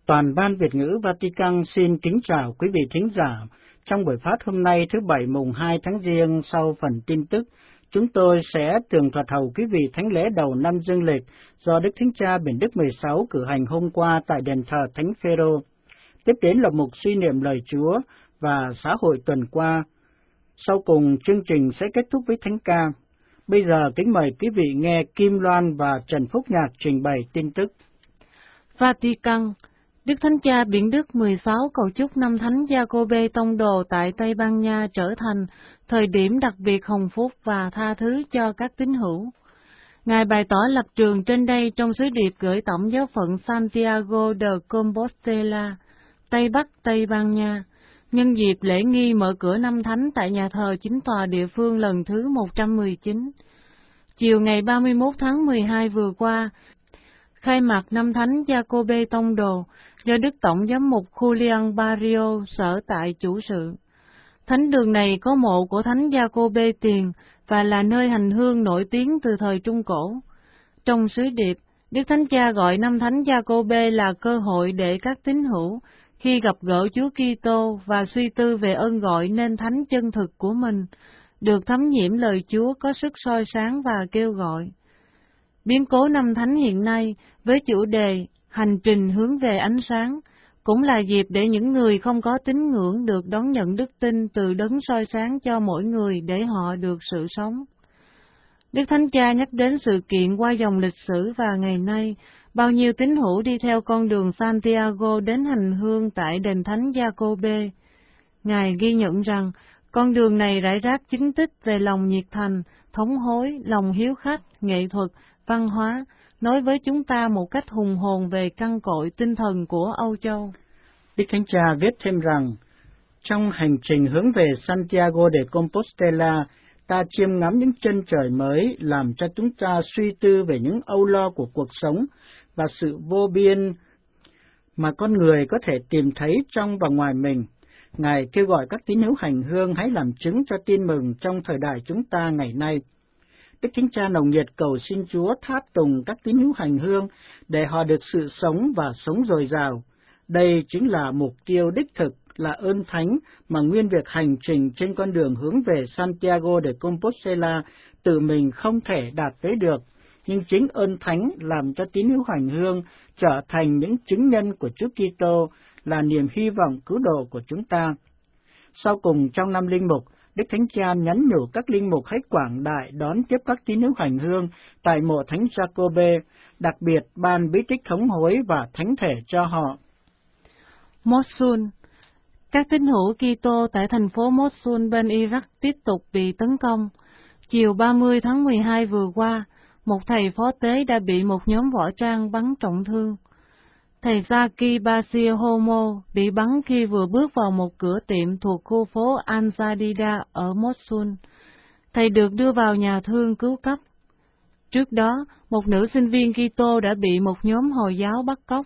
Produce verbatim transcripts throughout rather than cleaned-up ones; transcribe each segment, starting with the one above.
Toàn ban Việt ngữ Vatican xin kính chào quý vị thính giả. Trong buổi phát hôm nay thứ Bảy mùng hai tháng Giêng, sau phần tin tức, chúng tôi sẽ tường thuật hầu quý vị thánh lễ đầu năm dương lịch do Đức Thánh Cha Benedict mười sáu cử hành hôm qua tại đền thờ Thánh Phêrô. Tiếp đến là mục suy niệm lời Chúa và xã hội tuần qua. Sau cùng, chương trình sẽ kết thúc với thánh ca. Bây giờ kính mời quý vị nghe Kim Loan và Trần Phúc Nhạc trình bày tin tức. Vatican. Đức Thánh Cha Benedict mười sáu cầu chúc năm Thánh Giacôbê Tông Đồ tại Tây Ban Nha trở thành thời điểm đặc biệt hồng phúc và tha thứ cho các tín hữu. Ngài bày tỏ lập trường trên đây trong sứ điệp gửi Tổng giáo phận Santiago de Compostela, Tây Bắc Tây Ban Nha, nhân dịp lễ nghi mở cửa năm Thánh tại nhà thờ chính tòa địa phương lần thứ một trăm mười chín. Chiều ngày ba mươi mốt tháng mười hai vừa qua, khai mạc năm Thánh Giacôbê Tông Đồ do Đức Tổng giám mục Julian Barrio sở tại chủ sự. Thánh đường này có mộ của Thánh Giacôbê Tiền và là nơi hành hương nổi tiếng từ thời Trung Cổ. Trong sứ điệp, Đức Thánh Cha gọi năm Thánh Giacôbê là cơ hội để các tín hữu khi gặp gỡ Chúa Kitô và suy tư về ơn gọi nên thánh chân thực của mình, được thấm nhiễm lời Chúa có sức soi sáng và kêu gọi. Biến cố năm Thánh hiện nay với chủ đề Hành trình hướng về ánh sáng cũng là dịp để những người không có tín ngưỡng được đón nhận đức tin từ đấng soi sáng cho mỗi người để họ được sự sống. Đức Thánh Cha nhắc đến sự kiện qua dòng lịch sử và ngày nay, bao nhiêu tín hữu đi theo con đường Santiago đến hành hương tại đền Thánh Giacôbê. Ngài ghi nhận rằng con đường này rải rác chứng tích về lòng nhiệt thành, thống hối, lòng hiếu khách, nghệ thuật, văn hóa, nói với chúng ta một cách hùng hồn về căn cội tinh thần của Âu Châu. Đức Thánh Cha viết thêm rằng, trong hành trình hướng về Santiago de Compostela, ta chiêm ngắm những chân trời mới, làm cho chúng ta suy tư về những âu lo của cuộc sống và sự vô biên mà con người có thể tìm thấy trong và ngoài mình. Ngài kêu gọi các tín hữu hành hương hãy làm chứng cho tin mừng trong thời đại chúng ta ngày nay. Đức Thánh Cha nồng nhiệt cầu xin Chúa tháp tùng các tín hữu hành hương để họ được sự sống và sống dồi dào. Đây chính là mục tiêu đích thực, là ơn thánh mà nguyên việc hành trình trên con đường hướng về Santiago de Compostela tự mình không thể đạt tới được, nhưng chính ơn thánh làm cho tín hữu hành hương trở thành những chứng nhân của Chúa Kitô, là niềm hy vọng cứu độ của chúng ta. Sau cùng trong năm linh mục, Đức Thánh Cha nhắn nhủ các linh mục hãy quảng đại đón tiếp các tín hữu hành hương tại mộ Thánh Giacôbê, đặc biệt ban bí tích thống hối và thánh thể cho họ. Mosul. Các tín hữu Kitô tại thành phố Mosul bên Iraq tiếp tục bị tấn công. Chiều ba mươi tháng mười hai vừa qua, một thầy phó tế đã bị một nhóm võ trang bắn trọng thương. Thầy Zaki Basir Homo bị bắn khi vừa bước vào một cửa tiệm thuộc khu phố Al-Jadida ở Mosul. Thầy được đưa vào nhà thương cứu cấp. Trước đó, một nữ sinh viên Kitô đã bị một nhóm Hồi giáo bắt cóc.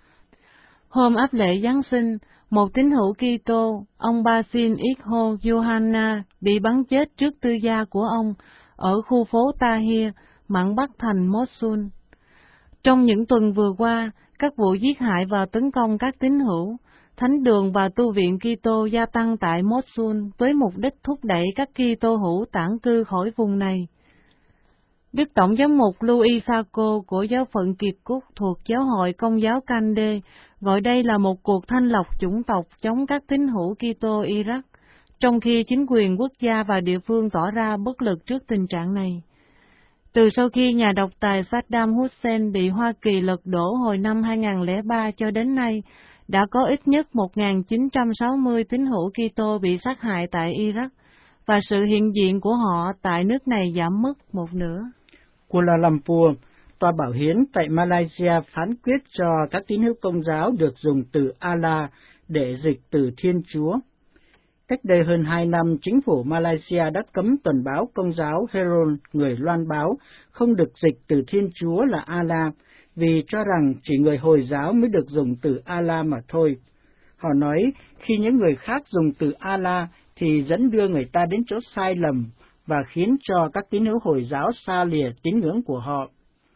Hôm áp lễ Giáng sinh, một tín hữu Kitô, ông Basin Ikho Yohanna, bị bắn chết trước tư gia của ông ở khu phố Tahir, mạn Bắc thành Mosul. Trong những tuần vừa qua, các vụ giết hại và tấn công các tín hữu, thánh đường và tu viện Kitô gia tăng tại Mosul với mục đích thúc đẩy các Kitô hữu tản cư khỏi vùng này. Đức Tổng giám mục Luis Sacco của giáo phận Kiệt Cúc thuộc Giáo hội Công giáo Cande gọi đây là một cuộc thanh lọc chủng tộc chống các tín hữu Kitô Iraq, trong khi chính quyền quốc gia và địa phương tỏ ra bất lực trước tình trạng này. Từ sau khi nhà độc tài Saddam Hussein bị Hoa Kỳ lật đổ hồi năm hai nghìn không trăm lẻ ba cho đến nay, đã có ít nhất một nghìn chín trăm sáu mươi tín hữu Kitô bị sát hại tại Iraq, và sự hiện diện của họ tại nước này giảm mất một nửa. Kuala Lumpur, tòa bảo hiến tại Malaysia phán quyết cho các tín hữu Công giáo được dùng từ Allah để dịch từ Thiên Chúa. Cách đây hơn hai năm, chính phủ Malaysia đã cấm tuần báo Công giáo Herald, người loan báo, không được dịch từ Thiên Chúa là Allah, vì cho rằng chỉ người Hồi giáo mới được dùng từ Allah mà thôi. Họ nói, khi những người khác dùng từ Allah thì dẫn đưa người ta đến chỗ sai lầm và khiến cho các tín hữu Hồi giáo xa lìa tín ngưỡng của họ.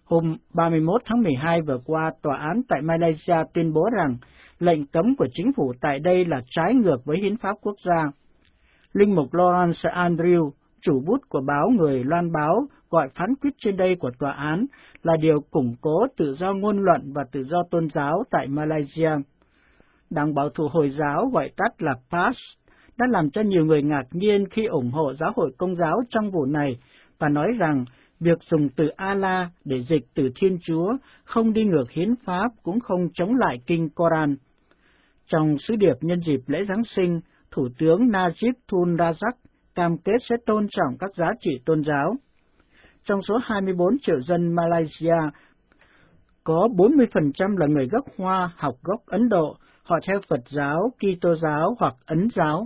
Hôm ba mươi mốt tháng mười hai vừa qua, tòa án tại Malaysia tuyên bố rằng lệnh cấm của chính phủ tại đây là trái ngược với hiến pháp quốc gia. Linh mục Lawrence Andrew, chủ bút của báo Người Loan Báo, gọi phán quyết trên đây của tòa án là điều củng cố tự do ngôn luận và tự do tôn giáo tại Malaysia. Đảng bảo thủ Hồi giáo, gọi tắt là pê a ét, đã làm cho nhiều người ngạc nhiên khi ủng hộ giáo hội Công giáo trong vụ này và nói rằng việc dùng từ Allah để dịch từ Thiên Chúa không đi ngược hiến pháp cũng không chống lại kinh Koran. Trong sứ điệp nhân dịp lễ Giáng sinh, Thủ tướng Najib Tun Razak cam kết sẽ tôn trọng các giá trị tôn giáo. Trong số hai mươi bốn triệu dân Malaysia, có bốn mươi phần trăm là người gốc Hoa học gốc Ấn Độ, họ theo Phật giáo, Kitô giáo hoặc Ấn giáo.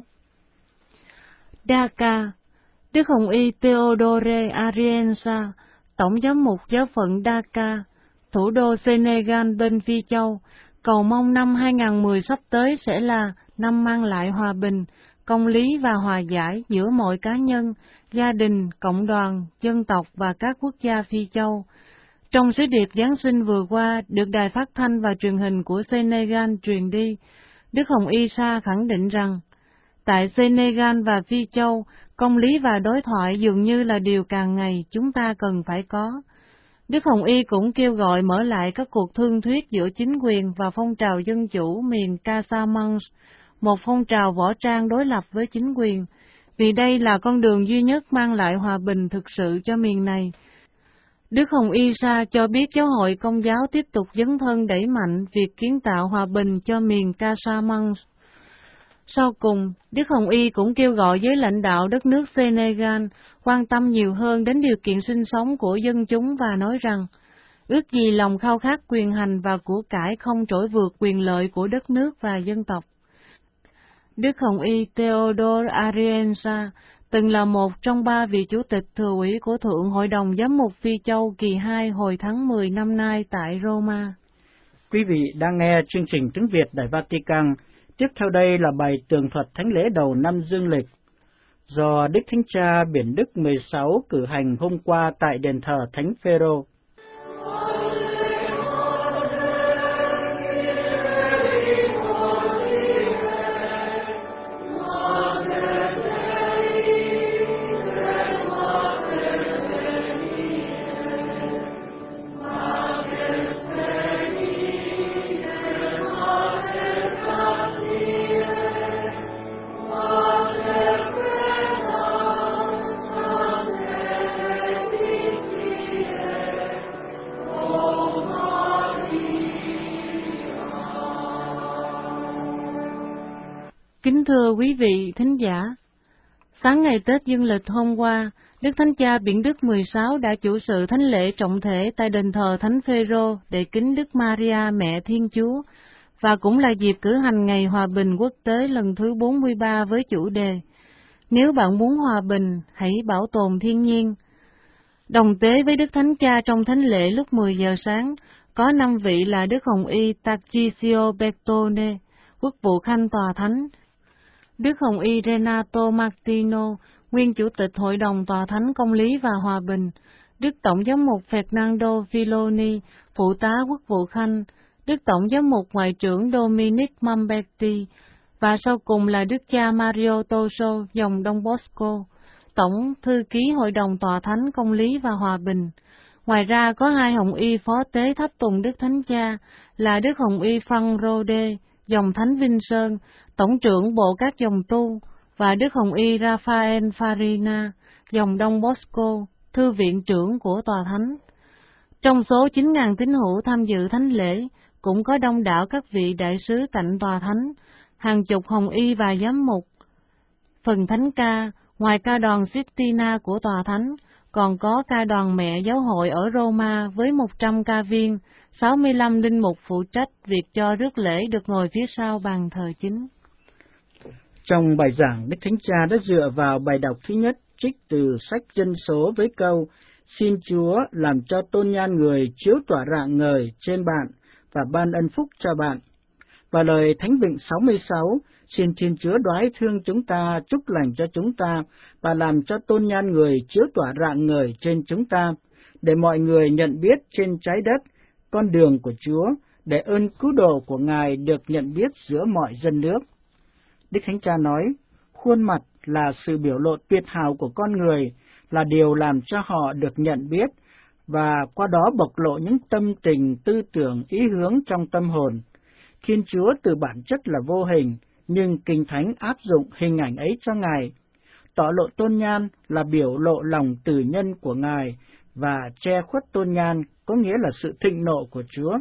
Dhaka, Đức Hồng Y Theodore Ariensa, Tổng giám mục giáo phận Dhaka, thủ đô Senegal bên Phi Châu, cầu mong năm hai không một không sắp tới sẽ là năm mang lại hòa bình, công lý và hòa giải giữa mọi cá nhân, gia đình, cộng đoàn, dân tộc và các quốc gia Phi Châu. Trong sứ điệp Giáng sinh vừa qua, được Đài Phát thanh và Truyền hình của Senegal truyền đi, Đức Hồng Y Sa khẳng định rằng, tại Senegal và Phi Châu, công lý và đối thoại dường như là điều càng ngày chúng ta cần phải có. Đức Hồng Y cũng kêu gọi mở lại các cuộc thương thuyết giữa chính quyền và phong trào dân chủ miền Casamance, một phong trào võ trang đối lập với chính quyền, vì đây là con đường duy nhất mang lại hòa bình thực sự cho miền này. Đức Hồng Y Sa cho biết giáo hội Công giáo tiếp tục dấn thân đẩy mạnh việc kiến tạo hòa bình cho miền Casamance. Sau cùng, Đức Hồng Y cũng kêu gọi với lãnh đạo đất nước Senegal quan tâm nhiều hơn đến điều kiện sinh sống của dân chúng và nói rằng, ước gì lòng khao khát quyền hành và của cải không trỗi vượt quyền lợi của đất nước và dân tộc. Đức Hồng Y Theodore Ariensa từng là một trong ba vị chủ tịch thừa ủy của Thượng Hội đồng Giám mục Phi Châu kỳ hai hồi tháng mười năm nay tại Roma. Quý vị đang nghe chương trình tiếng Việt Đài Vatican. Tiếp theo đây là bài tường thuật thánh lễ đầu năm dương lịch do Đức Thánh Cha Biển Đức mười sáu cử hành hôm qua tại đền thờ Thánh Phêrô. Kính thưa quý vị thính giả, sáng ngày Tết Dương lịch hôm qua, Đức Thánh Cha Biển Đức mười sáu đã chủ sự thánh lễ trọng thể tại đền thờ Thánh Phêrô để kính Đức Maria Mẹ Thiên Chúa, và cũng là dịp cử hành Ngày Hòa bình Quốc tế lần thứ bốn mươi ba với chủ đề Nếu bạn muốn hòa bình, hãy bảo tồn thiên nhiên. Đồng tế với Đức Thánh Cha trong thánh lễ lúc mười giờ sáng, có năm vị là Đức Hồng Y Tarcisio Bertone, quốc vụ khanh tòa thánh, Đức Hồng Y Renato Martino, nguyên chủ tịch Hội đồng Tòa Thánh Công lý và Hòa bình, Đức Tổng giám mục Fernando Filoni, phụ tá quốc vụ khanh, Đức Tổng giám mục Ngoại trưởng Dominic Mamberti, và sau cùng là Đức cha Mario Toso, dòng Đông Bosco, Tổng thư ký Hội đồng Tòa Thánh Công lý và Hòa bình. Ngoài ra có hai Hồng Y phó tế tháp tùng Đức Thánh Cha là Đức Hồng Y Frank Rode, dòng Thánh Vinh Sơn, Tổng trưởng Bộ các dòng tu, và Đức Hồng Y Rafael Farina, dòng Đông Bosco, thư viện trưởng của Tòa Thánh. Trong số chín nghìn tín hữu tham dự thánh lễ, cũng có đông đảo các vị đại sứ cạnh Tòa Thánh, hàng chục Hồng Y và giám mục. Phần thánh ca, ngoài ca đoàn Sistina của Tòa Thánh, còn có ca đoàn mẹ giáo hội ở Roma với một trăm ca viên, sáu mươi lăm linh mục phụ trách việc cho rước lễ được ngồi phía sau bàn thờ chính. Trong bài giảng, Đức Thánh Cha đã dựa vào bài đọc thứ nhất trích từ sách Dân số với câu Xin Chúa làm cho tôn nhan người chiếu tỏa rạng ngời trên bạn và ban ân phúc cho bạn. Và lời Thánh Vịnh sáu mươi sáu, xin Thiên Chúa đoái thương chúng ta, chúc lành cho chúng ta, và làm cho tôn nhan người chiếu tỏa rạng ngời trên chúng ta. để mọi người nhận biết trên trái đất con đường của Chúa, để ơn cứu độ của Ngài được nhận biết giữa mọi dân nước. Đức Thánh Cha nói, khuôn mặt là sự biểu lộ tuyệt hảo của con người, là điều làm cho họ được nhận biết, và qua đó bộc lộ những tâm tình, tư tưởng, ý hướng trong tâm hồn. Thiên Chúa từ bản chất là vô hình, nhưng Kinh Thánh áp dụng hình ảnh ấy cho Ngài. Tỏ lộ tôn nhan là biểu lộ lòng từ nhân của Ngài, và che khuất tôn nhan có nghĩa là sự thịnh nộ của Chúa.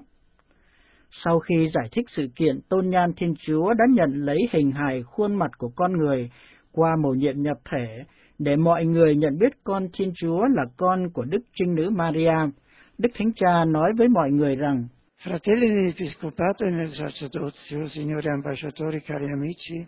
Sau khi giải thích sự kiện tôn nhan Thiên Chúa đã nhận lấy hình hài khuôn mặt của con người qua mầu nhiệm nhập thể, để mọi người nhận biết con Thiên Chúa là con của Đức Trinh Nữ Maria, Đức Thánh Cha nói với mọi người rằng: Fratelli nell'Episcopato e nel sacerdozio, signori ambasciatori, cari amici,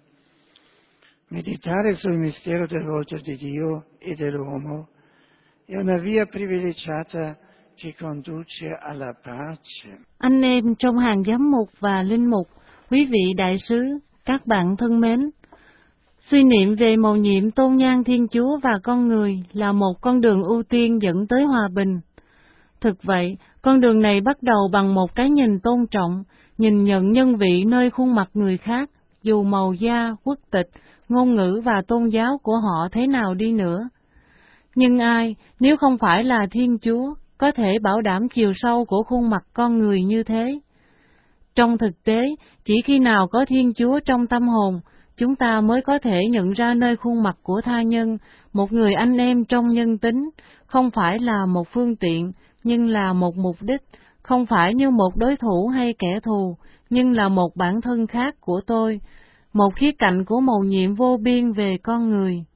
meditare sul mistero del volto di Dio e dell'uomo è una via privilegiata che conduce alla pace. Anh em trong hàng giám mục và linh mục, quý vị đại sứ, các bạn thân mến, suy niệm về mầu nhiệm tôn nhan Thiên Chúa và con người là một con đường ưu tiên dẫn tới hòa bình. Thực vậy, con đường này bắt đầu bằng một cái nhìn tôn trọng, nhìn nhận nhân vị nơi khuôn mặt người khác, dù màu da, quốc tịch, ngôn ngữ và tôn giáo của họ thế nào đi nữa. Nhưng ai, nếu không phải là Thiên Chúa, có thể bảo đảm chiều sâu của khuôn mặt con người như thế? Trong thực tế, chỉ khi nào có Thiên Chúa trong tâm hồn, chúng ta mới có thể nhận ra nơi khuôn mặt của tha nhân, một người anh em trong nhân tính, không phải là một phương tiện, nhưng là một mục đích, không phải như một đối thủ hay kẻ thù, nhưng là một bản thân khác của tôi, một khía cạnh của mầu nhiệm vô biên về con người.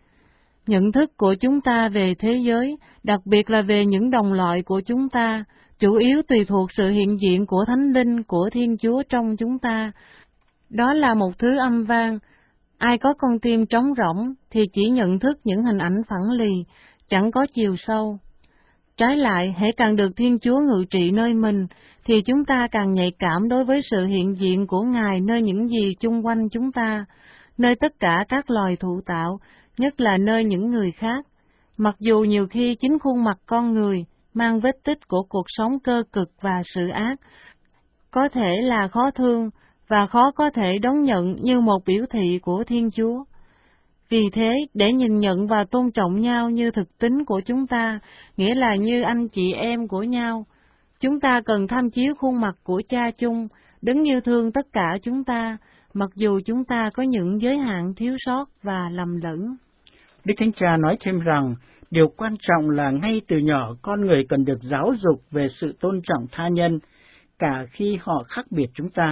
Nhận thức của chúng ta về thế giới, đặc biệt là về những đồng loại của chúng ta, chủ yếu tùy thuộc sự hiện diện của Thánh Linh của Thiên Chúa trong chúng ta. Đó là một thứ âm vang. Ai có con tim trống rỗng thì chỉ nhận thức những hình ảnh phẳng lì, chẳng có chiều sâu. Trái lại, hễ càng được Thiên Chúa ngự trị nơi mình, thì chúng ta càng nhạy cảm đối với sự hiện diện của Ngài nơi những gì chung quanh chúng ta, nơi tất cả các loài thụ tạo, nhất là nơi những người khác. Mặc dù nhiều khi chính khuôn mặt con người mang vết tích của cuộc sống cơ cực và sự ác, có thể là khó thương và khó có thể đón nhận như một biểu thị của Thiên Chúa. Vì thế, để nhìn nhận và tôn trọng nhau như thực tính của chúng ta, nghĩa là như anh chị em của nhau, chúng ta cần tham chiếu khuôn mặt của Cha chung, đứng như thương tất cả chúng ta, mặc dù chúng ta có những giới hạn thiếu sót và lầm lẫn. Đức Thánh Cha nói thêm rằng, điều quan trọng là ngay từ nhỏ con người cần được giáo dục về sự tôn trọng tha nhân, cả khi họ khác biệt chúng ta.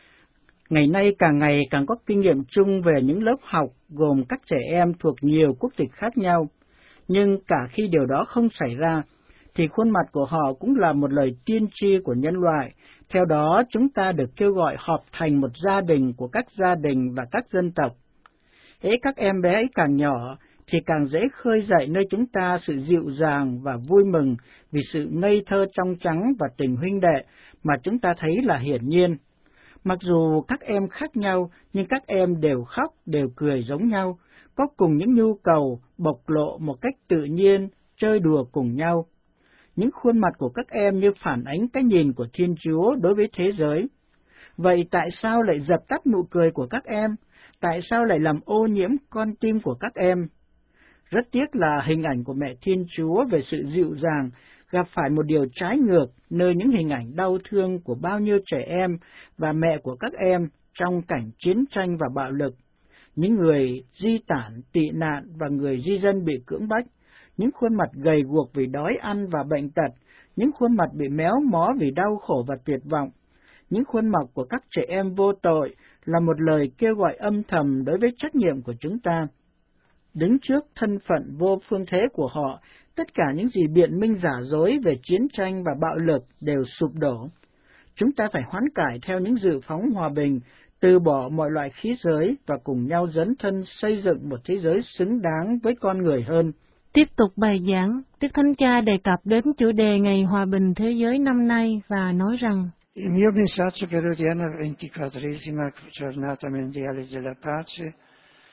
Ngày nay càng ngày càng có kinh nghiệm chung về những lớp học gồm các trẻ em thuộc nhiều quốc tịch khác nhau, nhưng cả khi điều đó không xảy ra, thì khuôn mặt của họ cũng là một lời tiên tri của nhân loại. Theo đó, chúng ta được kêu gọi họp thành một gia đình của các gia đình và các dân tộc. Hễ các em bé ấy càng nhỏ, thì càng dễ khơi dậy nơi chúng ta sự dịu dàng và vui mừng vì sự ngây thơ trong trắng và tình huynh đệ mà chúng ta thấy là hiển nhiên. Mặc dù các em khác nhau, nhưng các em đều khóc, đều cười giống nhau, có cùng những nhu cầu, bộc lộ một cách tự nhiên, chơi đùa cùng nhau. Những khuôn mặt của các em như phản ánh cái nhìn của Thiên Chúa đối với thế giới. Vậy tại sao lại dập tắt nụ cười của các em? Tại sao lại làm ô nhiễm con tim của các em? Rất tiếc là hình ảnh của mẹ Thiên Chúa về sự dịu dàng gặp phải một điều trái ngược nơi những hình ảnh đau thương của bao nhiêu trẻ em và mẹ của các em trong cảnh chiến tranh và bạo lực. Những người di tản, tị nạn và người di dân bị cưỡng bách, những khuôn mặt gầy guộc vì đói ăn và bệnh tật, những khuôn mặt bị méo mó vì đau khổ và tuyệt vọng. Những khuôn mặt của các trẻ em vô tội là một lời kêu gọi âm thầm đối với trách nhiệm của chúng ta. Đứng trước thân phận vô phương thế của họ, tất cả những gì biện minh giả dối về chiến tranh và bạo lực đều sụp đổ. Chúng ta phải hoán cải theo những dự phóng hòa bình, từ bỏ mọi loại khí giới và cùng nhau dấn thân xây dựng một thế giới xứng đáng với con người hơn. Tiếp tục bài giảng, Đức Thánh Cha đề cập đến chủ đề Ngày Hòa bình Thế giới năm nay và nói rằng: Il mio messaggio per l'odierna ventiquattresima giornata mondiale della pace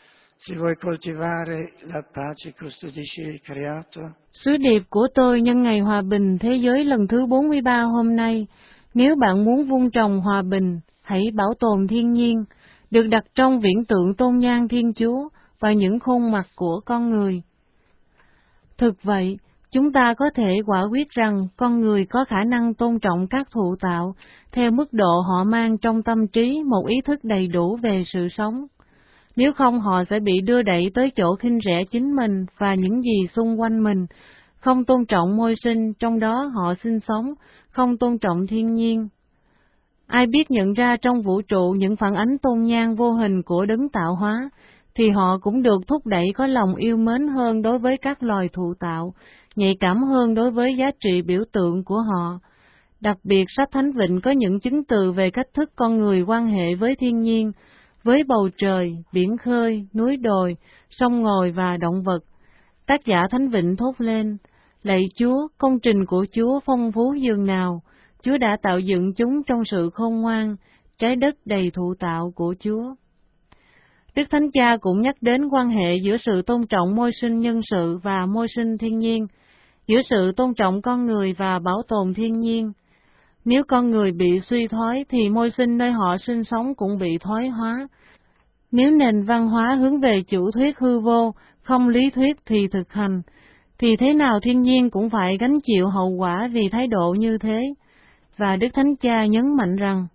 Se vuoi coltivare la pace, custodisci il creato. Sứ điệp của tôi nhân ngày hòa bình thế giới lần thứ bốn mươi ba hôm nay, nếu bạn muốn vun trồng hòa bình, hãy bảo tồn thiên nhiên, được đặt trong viễn tượng tôn nhang Thiên Chúa và những khuôn mặt của con người. Thực vậy, chúng ta có thể quả quyết rằng con người có khả năng tôn trọng các thụ tạo theo mức độ họ mang trong tâm trí một ý thức đầy đủ về sự sống. Nếu không, họ sẽ bị đưa đẩy tới chỗ khinh rẻ chính mình và những gì xung quanh mình, không tôn trọng môi sinh trong đó họ sinh sống, không tôn trọng thiên nhiên. Ai biết nhận ra trong vũ trụ những phản ánh tôn nhang vô hình của đấng tạo hóa, thì họ cũng được thúc đẩy có lòng yêu mến hơn đối với các loài thụ tạo, nhạy cảm hơn đối với giá trị biểu tượng của họ. Đặc biệt, sách Thánh Vịnh có những chứng từ về cách thức con người quan hệ với thiên nhiên, với bầu trời, biển khơi, núi đồi, sông ngòi và động vật. Tác giả Thánh Vịnh thốt lên: Lạy Chúa, công trình của Chúa phong phú dường nào, Chúa đã tạo dựng chúng trong sự khôn ngoan, trái đất đầy thụ tạo của Chúa. Đức Thánh Cha cũng nhắc đến quan hệ giữa sự tôn trọng môi sinh nhân sự và môi sinh thiên nhiên, giữa sự tôn trọng con người và bảo tồn thiên nhiên. Nếu con người bị suy thoái thì môi sinh nơi họ sinh sống cũng bị thoái hóa. Nếu nền văn hóa hướng về chủ thuyết hư vô, không lý thuyết thì thực hành, thì thế nào thiên nhiên cũng phải gánh chịu hậu quả vì thái độ như thế. Và Đức Thánh Cha nhấn mạnh rằng,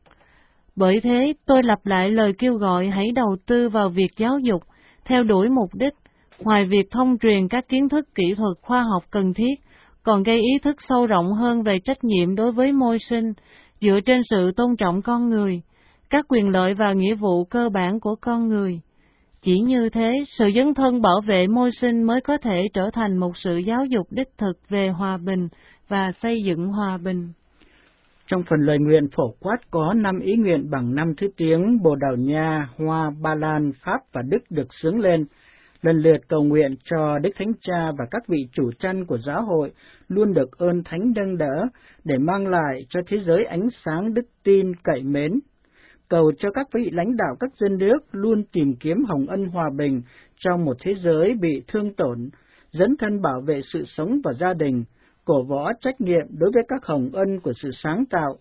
bởi thế tôi lặp lại lời kêu gọi hãy đầu tư vào việc giáo dục, theo đuổi mục đích, ngoài việc thông truyền các kiến thức kỹ thuật khoa học cần thiết, còn gây ý thức sâu rộng hơn về trách nhiệm đối với môi sinh, dựa trên sự tôn trọng con người, các quyền lợi và nghĩa vụ cơ bản của con người. Chỉ như thế, sự dấn thân bảo vệ môi sinh mới có thể trở thành một sự giáo dục đích thực về hòa bình và xây dựng hòa bình. Trong phần lời nguyện phổ quát có năm ý nguyện bằng năm thứ tiếng Bồ Đào Nha, Hoa, Ba Lan, Pháp và Đức được xướng lên, lần lượt cầu nguyện cho Đức Thánh Cha và các vị chủ chăn của giáo hội luôn được ơn thánh nâng đỡ để mang lại cho thế giới ánh sáng đức tin cậy mến. Cầu cho các vị lãnh đạo các dân nước luôn tìm kiếm hồng ân hòa bình trong một thế giới bị thương tổn, dấn thân bảo vệ sự sống và gia đình, cổ võ trách nhiệm đối với các hồng ân của sự sáng tạo.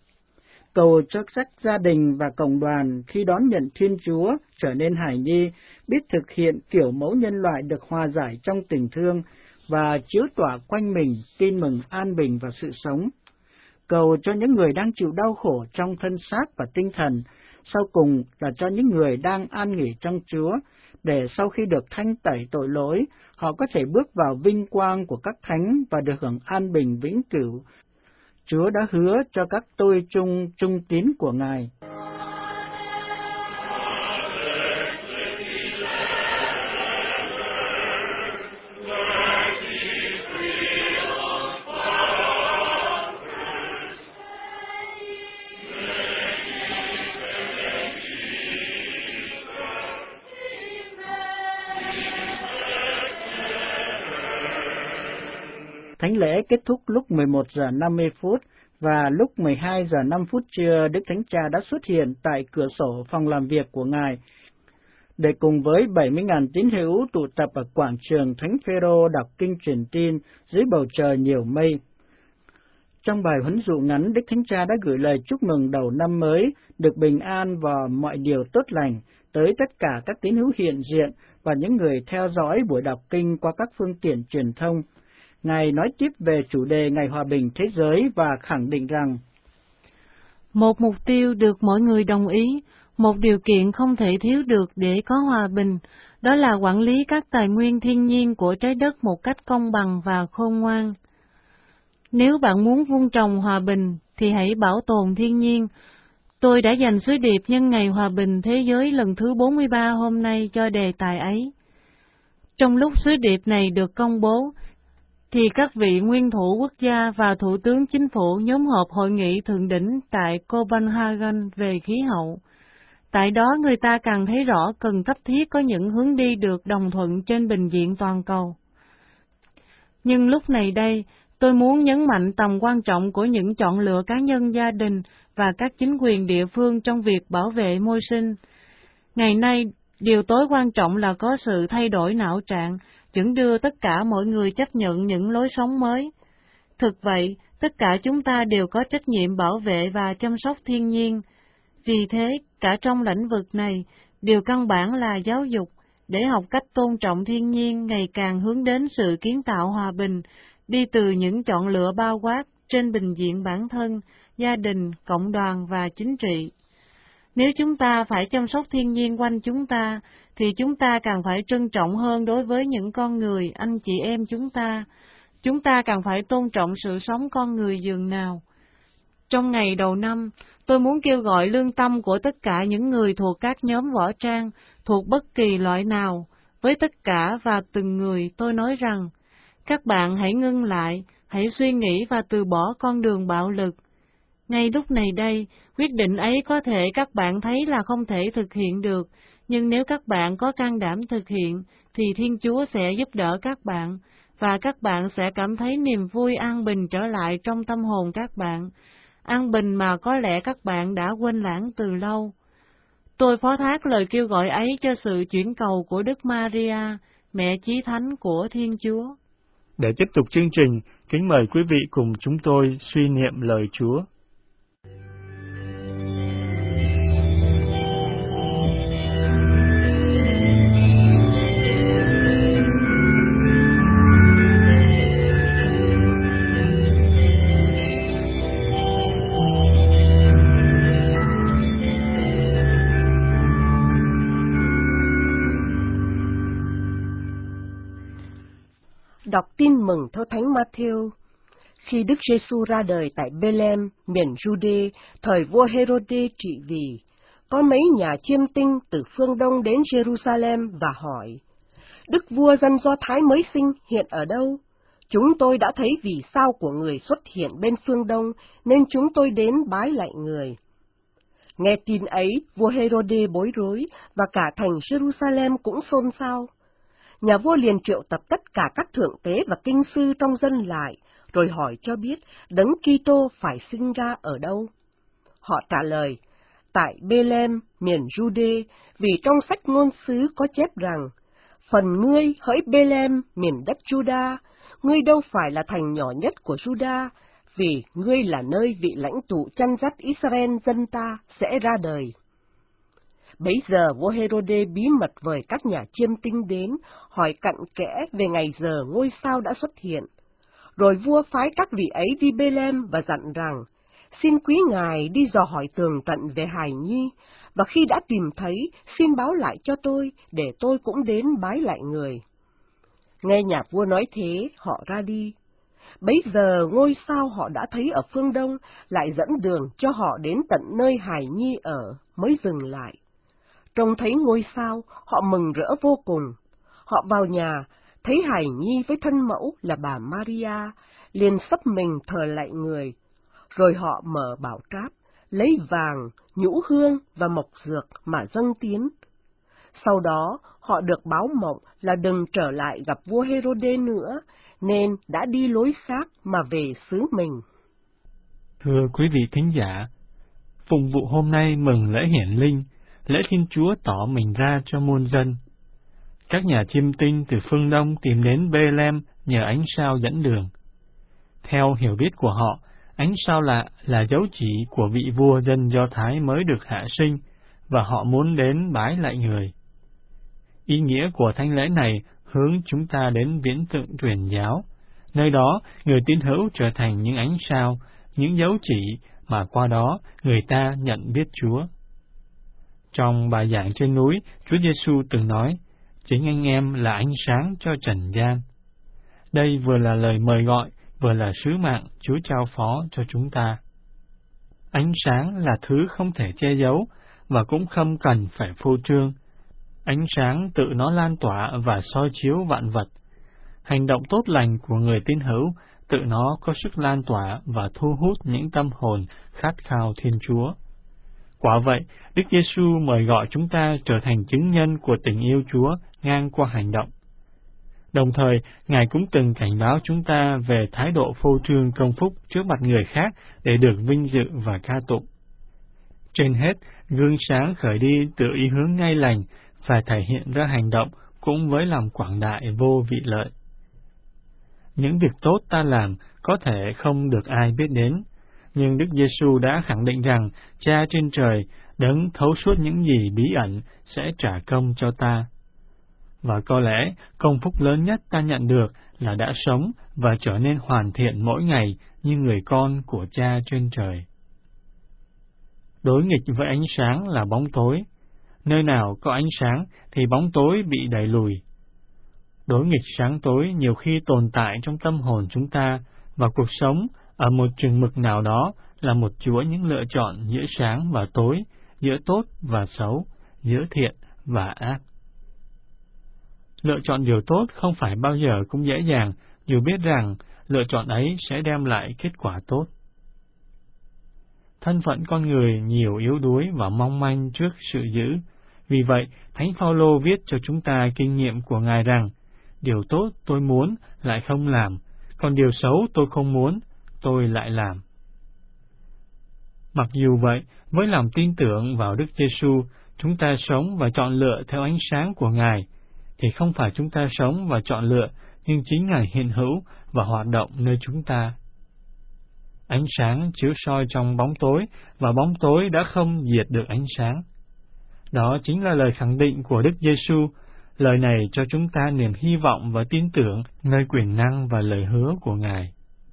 Cầu cho các gia đình và cộng đoàn khi đón nhận Thiên Chúa trở nên hài nhi, biết thực hiện kiểu mẫu nhân loại được hòa giải trong tình thương và chiếu tỏa quanh mình tin mừng an bình và sự sống. Cầu cho những người đang chịu đau khổ trong thân xác và tinh thần, sau cùng là cho những người đang an nghỉ trong Chúa, để sau khi được thanh tẩy tội lỗi, họ có thể bước vào vinh quang của các thánh và được hưởng an bình vĩnh cửu. Chúa đã hứa cho các tôi chung trung tín của Ngài. Thánh lễ kết thúc lúc mười một giờ năm mươi phút và lúc mười hai giờ năm phút trưa, Đức Thánh Cha đã xuất hiện tại cửa sổ phòng làm việc của Ngài để cùng với bảy mươi nghìn tín hữu tụ tập ở quảng trường Thánh Phêrô đọc kinh truyền tin dưới bầu trời nhiều mây. Trong bài huấn dụ ngắn, Đức Thánh Cha đã gửi lời chúc mừng đầu năm mới được bình an và mọi điều tốt lành tới tất cả các tín hữu hiện diện và những người theo dõi buổi đọc kinh qua các phương tiện truyền thông. Ngài nói tiếp về chủ đề Ngày Hòa bình Thế giới và khẳng định rằng một mục tiêu được mọi người đồng ý, một điều kiện không thể thiếu được để có hòa bình, đó là quản lý các tài nguyên thiên nhiên của trái đất một cách công bằng và khôn ngoan. Nếu bạn muốn vun trồng hòa bình, thì hãy bảo tồn thiên nhiên. Tôi đã dành sứ điệp nhân Ngày Hòa bình Thế giới lần thứ bốn mươi ba hôm nay cho đề tài ấy. Trong lúc sứ điệp này được công bố, thì các vị nguyên thủ quốc gia và thủ tướng chính phủ nhóm họp hội nghị thượng đỉnh tại Copenhagen về khí hậu. Tại đó người ta càng thấy rõ cần cấp thiết có những hướng đi được đồng thuận trên bình diện toàn cầu. Nhưng lúc này đây, tôi muốn nhấn mạnh tầm quan trọng của những chọn lựa cá nhân, gia đình và các chính quyền địa phương trong việc bảo vệ môi sinh. Ngày nay, Điều tối quan trọng là có sự thay đổi não trạng, dẫn đưa tất cả mọi người chấp nhận những lối sống mới. Thực vậy, tất cả chúng ta đều có trách nhiệm bảo vệ và chăm sóc thiên nhiên. Vì thế, cả trong lĩnh vực này, điều căn bản là giáo dục, để học cách tôn trọng thiên nhiên ngày càng hướng đến sự kiến tạo hòa bình, đi từ những chọn lựa bao quát trên bình diện bản thân, gia đình, cộng đoàn và chính trị. Nếu chúng ta phải chăm sóc thiên nhiên quanh chúng ta, thì chúng ta càng phải trân trọng hơn đối với những con người, anh chị em chúng ta. Chúng ta càng phải tôn trọng sự sống con người dường nào. Trong ngày đầu năm, tôi muốn kêu gọi lương tâm của tất cả những người thuộc các nhóm võ trang, thuộc bất kỳ loại nào. Với tất cả và từng người, tôi nói rằng, các bạn hãy ngưng lại, hãy suy nghĩ và từ bỏ con đường bạo lực. Ngay lúc này đây, quyết định ấy có thể các bạn thấy là không thể thực hiện được, nhưng nếu các bạn có can đảm thực hiện, thì Thiên Chúa sẽ giúp đỡ các bạn, và các bạn sẽ cảm thấy niềm vui an bình trở lại trong tâm hồn các bạn, an bình mà có lẽ các bạn đã quên lãng từ lâu. Tôi phó thác lời kêu gọi ấy cho sự chuyển cầu của Đức Maria, mẹ chí thánh của Thiên Chúa. Để tiếp tục chương trình, kính mời quý vị cùng chúng tôi suy niệm lời Chúa. Đọc tin mừng theo Thánh Matthew. Khi Đức Giêsu ra đời tại Bethlehem, miền Jude, thời vua Herode trị vì, có mấy nhà chiêm tinh từ phương Đông đến Jerusalem và hỏi: Đức vua dân Do Thái mới sinh hiện ở đâu? Chúng tôi đã thấy vì sao của người xuất hiện bên phương Đông, nên chúng tôi đến bái lạy người. Nghe tin ấy, vua Herode bối rối, và cả thành Jerusalem cũng xôn xao. Nhà vua liền triệu tập tất cả các thượng tế và kinh sư trong dân lại, rồi hỏi cho biết Đấng Kitô phải sinh ra ở đâu. Họ trả lời: tại Bethlehem, miền Jude, vì trong sách ngôn sứ có chép rằng: phần ngươi hỡi Bethlehem, miền đất Juda, ngươi đâu phải là thành nhỏ nhất của Juda, vì ngươi là nơi vị lãnh tụ chăn dắt Israel dân ta sẽ ra đời. Bấy giờ vua Herode bí mật mời các nhà chiêm tinh đến, hỏi cặn kẽ về ngày giờ ngôi sao đã xuất hiện. Rồi vua phái các vị ấy đi Bethlehem và dặn rằng: xin quý ngài đi dò hỏi tường tận về hài nhi, và khi đã tìm thấy, xin báo lại cho tôi, để tôi cũng đến bái lại người. Nghe nhà vua nói thế, họ ra đi. Bấy giờ ngôi sao họ đã thấy ở phương Đông lại dẫn đường cho họ đến tận nơi hài nhi ở, mới dừng lại. Trông thấy ngôi sao, họ mừng rỡ vô cùng. Họ vào nhà, thấy hài nhi với thân mẫu là bà Maria, liền sấp mình thờ lạy người. Rồi họ mở bảo tráp, lấy vàng, nhũ hương và mộc dược mà dâng tiến. Sau đó, họ được báo mộng là đừng trở lại gặp vua Herode nữa, nên đã đi lối khác mà về xứ mình. Thưa quý vị thính giả, phụng vụ hôm nay mừng lễ hiển linh, lễ Thiên Chúa tỏ mình ra cho muôn dân. Các nhà chiêm tinh từ phương Đông tìm đến Bethlehem nhờ ánh sao dẫn đường. Theo hiểu biết của họ, ánh sao lạ là dấu chỉ của vị vua dân Do Thái mới được hạ sinh, và họ muốn đến bái lại người. Ý nghĩa của thánh lễ này hướng chúng ta đến viễn tượng truyền giáo. Nơi đó, người tín hữu trở thành những ánh sao, những dấu chỉ mà qua đó người ta nhận biết Chúa. Trong bài giảng trên núi, Chúa Giêsu từng nói: chính anh em là ánh sáng cho trần gian. Đây vừa là lời mời gọi, vừa là sứ mạng Chúa trao phó cho chúng ta. Ánh sáng là thứ không thể che giấu, và cũng không cần phải phô trương. Ánh sáng tự nó lan tỏa và soi chiếu vạn vật. Hành động tốt lành của người tín hữu tự nó có sức lan tỏa và thu hút những tâm hồn khát khao Thiên Chúa. Quả vậy, Đức Giêsu mời gọi chúng ta trở thành chứng nhân của tình yêu Chúa ngang qua hành động. Đồng thời, Ngài cũng từng cảnh báo chúng ta về thái độ phô trương công phúc trước mặt người khác để được vinh dự và ca tụng. Trên hết, gương sáng khởi đi từ ý hướng ngay lành phải thể hiện ra hành động cũng với lòng quảng đại vô vị lợi. Những việc tốt ta làm có thể không được ai biết đến, nhưng Đức Giêsu đã khẳng định rằng Cha trên trời, đấng thấu suốt những gì bí ẩn, sẽ trả công cho ta. Và có lẽ công phúc lớn nhất ta nhận được là đã sống và trở nên hoàn thiện mỗi ngày như người con của Cha trên trời. Đối nghịch với ánh sáng là bóng tối. Nơi nào có ánh sáng thì bóng tối bị đẩy lùi. Đối nghịch sáng tối nhiều khi tồn tại trong tâm hồn chúng ta, và cuộc sống ở một chừng mực nào đó là một chuỗi những lựa chọn giữa sáng và tối, giữa tốt và xấu, giữa thiện và ác. Lựa chọn điều tốt không phải bao giờ cũng dễ dàng, dù biết rằng lựa chọn ấy sẽ đem lại kết quả tốt. Thân phận con người nhiều yếu đuối và mong manh trước sự dữ. Vì vậy, Thánh Phaolô viết cho chúng ta kinh nghiệm của Ngài rằng, điều tốt tôi muốn lại không làm, còn điều xấu tôi không muốn, tôi lại làm. Mặc dù vậy, với lòng tin tưởng vào Đức Giêsu, chúng ta sống và chọn lựa theo ánh sáng của Ngài, thì không phải chúng ta sống và chọn lựa, nhưng chính Ngài hiện hữu và hoạt động nơi chúng ta. Ánh sáng chiếu soi trong bóng tối, và bóng tối đã không diệt được ánh sáng. Đó chính là lời khẳng định của Đức Giêsu. Lời này cho chúng ta niềm hy vọng và tin tưởng nơi quyền năng và lời hứa của Ngài.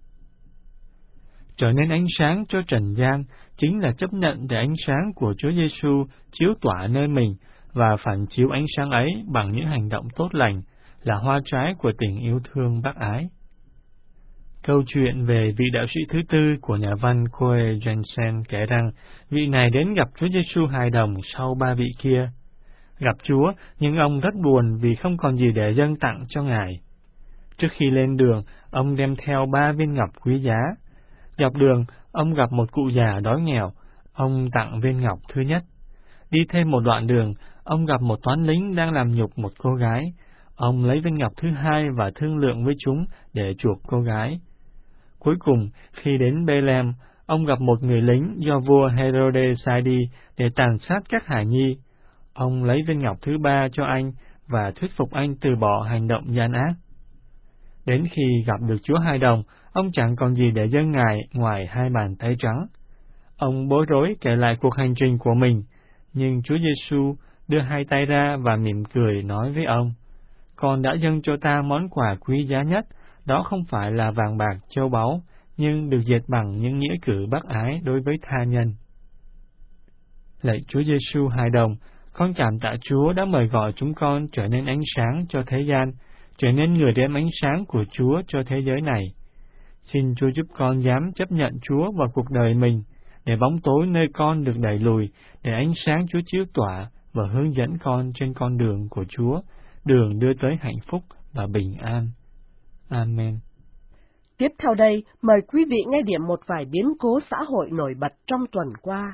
Trở nên ánh sáng cho trần gian chính là chấp nhận để ánh sáng của Chúa Giêsu chiếu tỏa nơi mình và phản chiếu ánh sáng ấy bằng những hành động tốt lành, là hoa trái của tình yêu thương bác ái. Câu chuyện về vị đạo sĩ thứ tư của nhà văn Coe Jensen kể rằng vị này đến gặp Chúa Giêsu hài đồng sau ba vị kia. Gặp Chúa, nhưng ông rất buồn vì không còn gì để dâng tặng cho Ngài. Trước khi lên đường, ông đem theo ba viên ngọc quý giá. Dọc đường, ông gặp một cụ già đói nghèo, ông tặng viên ngọc thứ nhất. Đi thêm một đoạn đường, ông gặp một toán lính đang làm nhục một cô gái. Ông lấy viên ngọc thứ hai và thương lượng với chúng để chuộc cô gái. Cuối cùng, khi đến Bethlehem, ông gặp một người lính do vua Herode sai đi để tàn sát các hài nhi. Ông lấy viên ngọc thứ ba cho anh và thuyết phục anh từ bỏ hành động gian ác. Đến khi gặp được Chúa hài đồng, ông chẳng còn gì để dâng Ngài ngoài hai bàn tay trắng. Ông bối rối kể lại cuộc hành trình của mình, nhưng Chúa Giêsu đưa hai tay ra và mỉm cười nói với ông: "Con đã dâng cho ta món quà quý giá nhất, đó không phải là vàng bạc châu báu, nhưng được dệt bằng những nghĩa cử bác ái đối với tha nhân." Lạy Chúa Giêsu hài đồng, con cảm tạ Chúa đã mời gọi chúng con trở nên ánh sáng cho thế gian, trở nên người đem ánh sáng của Chúa cho thế giới này. Xin Chúa giúp con dám chấp nhận Chúa vào cuộc đời mình, để bóng tối nơi con được đẩy lùi, để ánh sáng Chúa chiếu tỏa và hướng dẫn con trên con đường của Chúa, đường đưa tới hạnh phúc và bình an. Amen. Tiếp theo đây, mời quý vị nghe điểm một vài biến cố xã hội nổi bật trong tuần qua.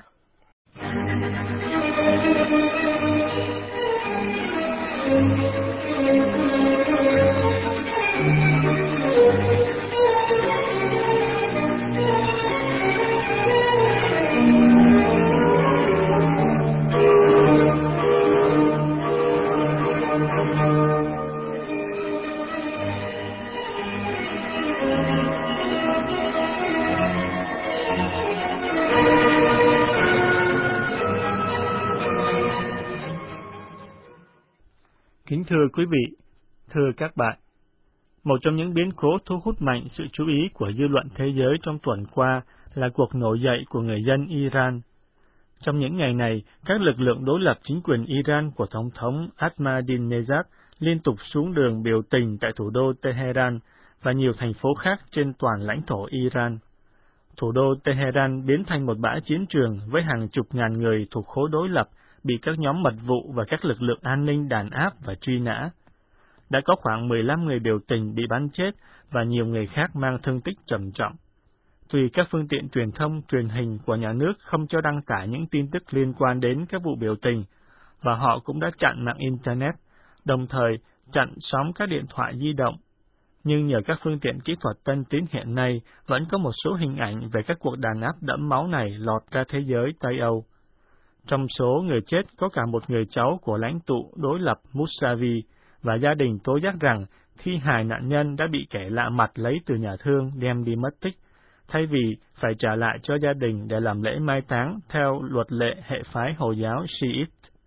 Kính thưa quý vị, thưa các bạn, một trong những biến cố thu hút mạnh sự chú ý của dư luận thế giới trong tuần qua là cuộc nổi dậy của người dân Iran. Trong những ngày này, các lực lượng đối lập chính quyền Iran của Tổng thống Ahmadinejad liên tục xuống đường biểu tình tại thủ đô Tehran và nhiều thành phố khác trên toàn lãnh thổ Iran. Thủ đô Tehran biến thành một bãi chiến trường với hàng chục ngàn người thuộc khối đối lập bị các nhóm mật vụ và các lực lượng an ninh đàn áp và truy nã. Đã có khoảng mười lăm người biểu tình bị bắn chết và nhiều người khác mang thương tích trầm trọng. Tuy các phương tiện truyền thông, truyền hình của nhà nước không cho đăng tải những tin tức liên quan đến các vụ biểu tình, và họ cũng đã chặn mạng Internet, đồng thời chặn sóng các điện thoại di động. Nhưng nhờ các phương tiện kỹ thuật tân tiến hiện nay, vẫn có một số hình ảnh về các cuộc đàn áp đẫm máu này lọt ra thế giới Tây Âu. Trong số người chết có cả một người cháu của lãnh tụ đối lập Mousavi, và gia đình tố giác rằng thi hài nạn nhân đã bị kẻ lạ mặt lấy từ nhà thương đem đi mất tích, thay vì phải trả lại cho gia đình để làm lễ mai táng theo luật lệ hệ phái Hồi giáo Shiite.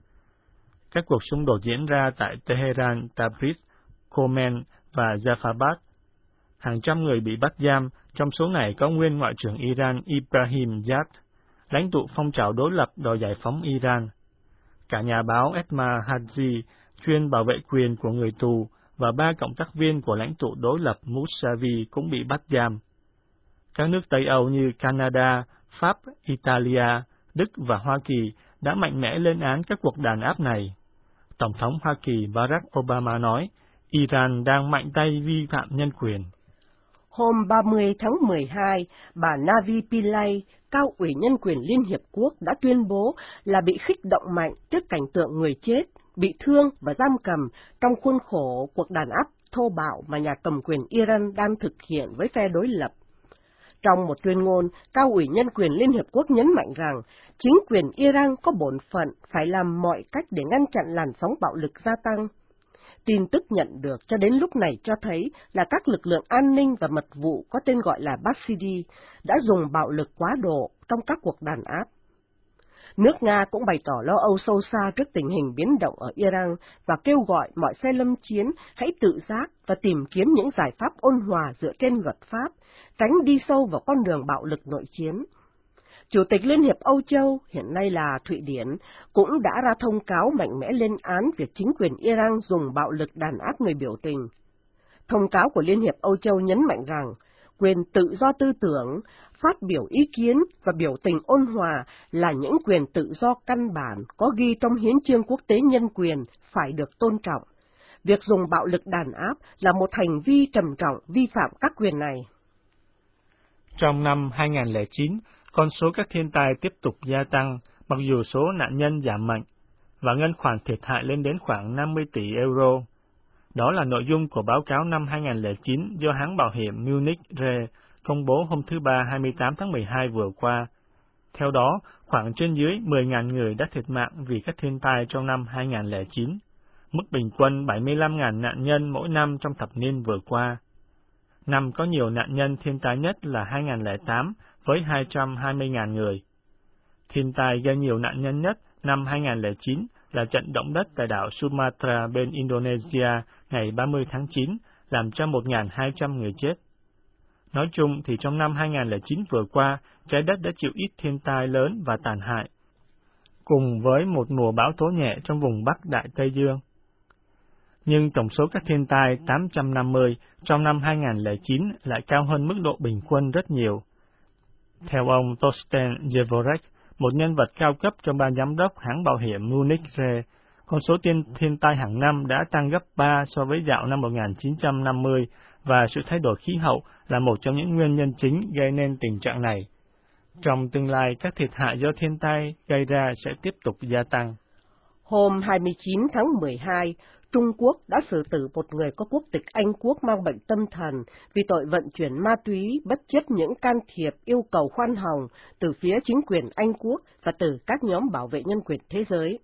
Các cuộc xung đột diễn ra tại Tehran, Tabriz, Khomein và Jafarabad. Hàng trăm người bị bắt giam, trong số này có nguyên Ngoại trưởng Iran Ibrahim Yad, lãnh tụ phong trào đối lập đòi giải phóng Iran. Cả nhà báo Esma Hadzi, chuyên bảo vệ quyền của người tù, và ba cộng tác viên của lãnh tụ đối lập Mousavi cũng bị bắt giam. Các nước Tây Âu như Canada, Pháp, Italia, Đức và Hoa Kỳ đã mạnh mẽ lên án các cuộc đàn áp này. Tổng thống Hoa Kỳ Barack Obama nói, Iran đang mạnh tay vi phạm nhân quyền. Hôm ba mươi tháng mười hai, bà Navi Pillay, cao ủy nhân quyền Liên Hiệp Quốc đã tuyên bố là bị khích động mạnh trước cảnh tượng người chết, bị thương và giam cầm trong khuôn khổ cuộc đàn áp thô bạo mà nhà cầm quyền Iran đang thực hiện với phe đối lập. Trong một tuyên ngôn, cao ủy nhân quyền Liên Hiệp Quốc nhấn mạnh rằng chính quyền Iran có bổn phận phải làm mọi cách để ngăn chặn làn sóng bạo lực gia tăng. Tin tức nhận được cho đến lúc này cho thấy là các lực lượng an ninh và mật vụ có tên gọi là Basidi đã dùng bạo lực quá độ trong các cuộc đàn áp. Nước Nga cũng bày tỏ lo âu sâu xa trước tình hình biến động ở Iran và kêu gọi mọi phe lâm chiến hãy tự giác và tìm kiếm những giải pháp ôn hòa dựa trên luật pháp, tránh đi sâu vào con đường bạo lực nội chiến. Chủ tịch Liên hiệp Âu Châu, hiện nay là Thụy Điển, cũng đã ra thông cáo mạnh mẽ lên án việc chính quyền Iran dùng bạo lực đàn áp người biểu tình. Thông cáo của Liên hiệp Âu Châu nhấn mạnh rằng, quyền tự do tư tưởng, phát biểu ý kiến và biểu tình ôn hòa là những quyền tự do căn bản có ghi trong Hiến chương Quốc tế Nhân quyền phải được tôn trọng. Việc dùng bạo lực đàn áp là một hành vi trầm trọng vi phạm các quyền này. Trong năm hai nghìn không trăm lẻ chín, con số các thiên tai tiếp tục gia tăng, mặc dù số nạn nhân giảm mạnh, và ngân khoản thiệt hại lên đến khoảng năm mươi tỷ euro. Đó là nội dung của báo cáo năm hai nghìn không trăm lẻ chín do hãng bảo hiểm Munich Re công bố hôm thứ Ba hai mươi tám tháng mười hai vừa qua. Theo đó, khoảng trên dưới mười nghìn người đã thiệt mạng vì các thiên tai trong năm hai nghìn không trăm lẻ chín, mức bình quân bảy mươi lăm nghìn nạn nhân mỗi năm trong thập niên vừa qua. Năm có nhiều nạn nhân thiên tai nhất là hai nghìn không trăm lẻ tám với hai trăm hai mươi nghìn người. Thiên tai gây nhiều nạn nhân nhất năm hai nghìn không trăm lẻ chín là trận động đất tại đảo Sumatra bên Indonesia ngày ba mươi tháng chín, làm cho một nghìn hai trăm người chết. Nói chung thì trong năm hai nghìn không trăm lẻ chín vừa qua, trái đất đã chịu ít thiên tai lớn và tàn hại, cùng với một mùa bão tố nhẹ trong vùng Bắc Đại Tây Dương. Nhưng tổng số các thiên tai tám trăm năm mươi trong năm hai nghìn không trăm lẻ chín lại cao hơn mức độ bình quân rất nhiều. Theo ông Torsten Jevorek, một nhân vật cao cấp trong ban giám đốc hãng bảo hiểm Munich Re, con số thiên, thiên tai hàng năm đã tăng gấp ba so với dạo năm một nghìn chín trăm năm mươi, và sự thay đổi khí hậu là một trong những nguyên nhân chính gây nên tình trạng này. Trong tương lai, các thiệt hại do thiên tai gây ra sẽ tiếp tục gia tăng. Hôm hai mươi chín tháng mười hai, Trung Quốc đã xử tử một người có quốc tịch Anh Quốc mang bệnh tâm thần vì tội vận chuyển ma túy bất chấp những can thiệp yêu cầu khoan hồng từ phía chính quyền Anh Quốc và từ các nhóm bảo vệ nhân quyền thế giới.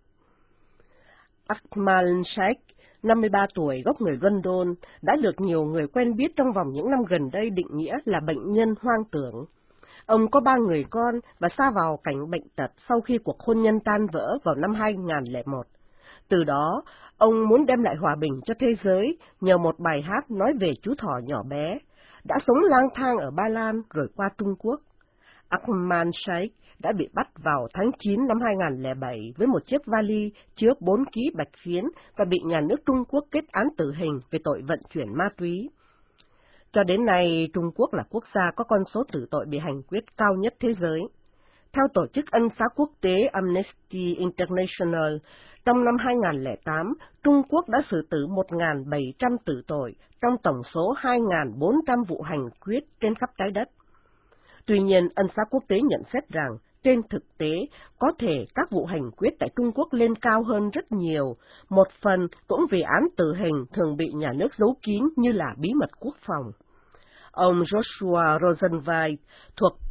Akmal Sheikh, năm mươi ba tuổi, gốc người London, đã được nhiều người quen biết trong vòng những năm gần đây định nghĩa là bệnh nhân hoang tưởng. Ông có ba người con và sa vào cảnh bệnh tật sau khi cuộc hôn nhân tan vỡ vào năm hai nghìn không trăm lẻ một. Từ đó, ông muốn đem lại hòa bình cho thế giới nhờ một bài hát nói về chú thỏ nhỏ bé, đã sống lang thang ở Ba Lan rồi qua Trung Quốc. Akmal Sheikh đã bị bắt vào tháng chín năm hai nghìn không trăm lẻ bảy với một chiếc vali chứa bốn ký bạch phiến và bị nhà nước Trung Quốc kết án tử hình về tội vận chuyển ma túy. Cho đến nay, Trung Quốc là quốc gia có con số tử tội bị hành quyết cao nhất thế giới. Theo Tổ chức Ân xá Quốc tế Amnesty International, trong năm hai nghìn không trăm lẻ tám, Trung Quốc đã xử tử một nghìn bảy trăm tử tội trong tổng số hai nghìn bốn trăm vụ hành quyết trên khắp trái đất. Tuy nhiên, Ân xá Quốc tế nhận xét rằng, trên thực tế, có thể các vụ hành quyết tại Trung Quốc lên cao hơn rất nhiều, một phần cũng vì án tử hình thường bị nhà nước giấu kín như là bí mật quốc phòng. Ông Joshua Rosenwald thuộc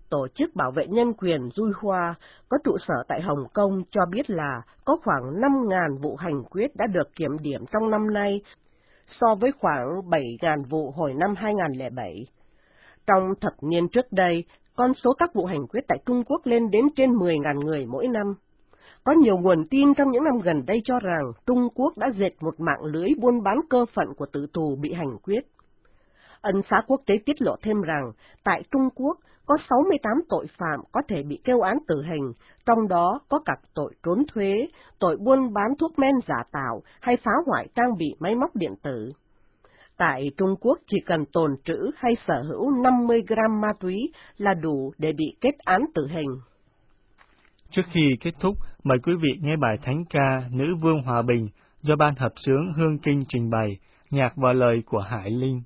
Tổ chức Bảo vệ Nhân quyền Dui Hoa có trụ sở tại Hồng Kông cho biết là có khoảng năm nghìn vụ hành quyết đã được kiểm điểm trong năm nay, so với khoảng bảy nghìn vụ hồi năm hai nghìn không trăm lẻ bảy. Trong thập niên trước đây, con số các vụ hành quyết tại Trung Quốc lên đến trên mười nghìn người mỗi năm. Có nhiều nguồn tin trong những năm gần đây cho rằng Trung Quốc đã dệt một mạng lưới buôn bán cơ phận của tử tù bị hành quyết. Ân xá quốc tế tiết lộ thêm rằng, tại Trung Quốc có sáu mươi tám tội phạm có thể bị kêu án tử hình, trong đó có cả tội trốn thuế, tội buôn bán thuốc men giả tạo hay phá hoại trang bị máy móc điện tử. Tại Trung Quốc chỉ cần tồn trữ hay sở hữu năm mươi gram ma túy là đủ để bị kết án tử hình. Trước khi kết thúc, mời quý vị nghe bài thánh ca Nữ Vương Hòa Bình do ban hợp xướng Hương Kinh trình bày, nhạc và lời của Hải Linh.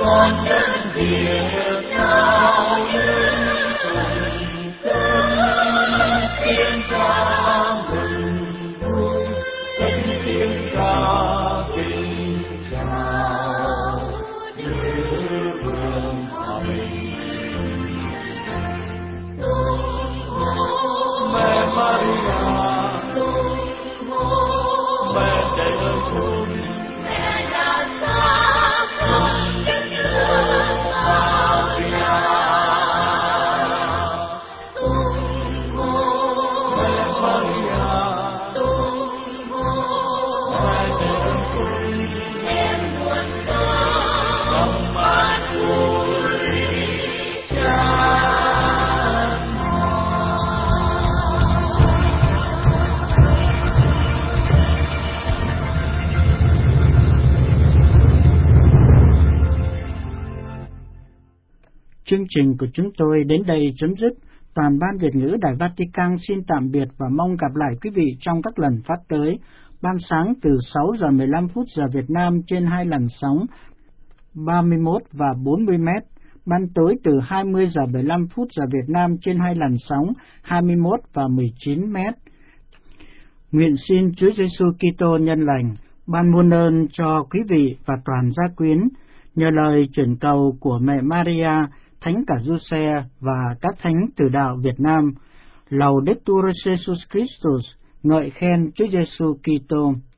con dân Việt Nam cùng dân tiếng ca mừng vui, tiếng ca tình chào đưa vương hòa bình. Mẹ Maria, mẹ đầy ơn phúc, mẹ đã xa con đất nước Maria. Tung hô mẹ Maria, tung hô mẹ đầy ơn phúc, em muốn có lòng mát vui cha. Chương trình của chúng tôi đến đây chấm dứt. Toàn ban Việt ngữ Đài Vatican xin tạm biệt và mong gặp lại quý vị trong các lần phát tới. Ban sáng từ sáu giờ mười lăm phút giờ Việt Nam trên hai làn sóng ba mươi mốt và bốn mươi mét. Ban tối từ hai mươi giờ mười lăm phút giờ Việt Nam trên hai làn sóng hai mươi mốt và mười chín mét. Nguyện xin Chúa Giêsu Kitô nhân lành ban muôn ơn cho quý vị và toàn gia quyến, nhờ lời chuyển cầu của mẹ Maria, Thánh cả Giuse và các thánh từ đạo Việt Nam. Laudetur Jesus Christus, ngợi khen Chúa Giêsu Kitô.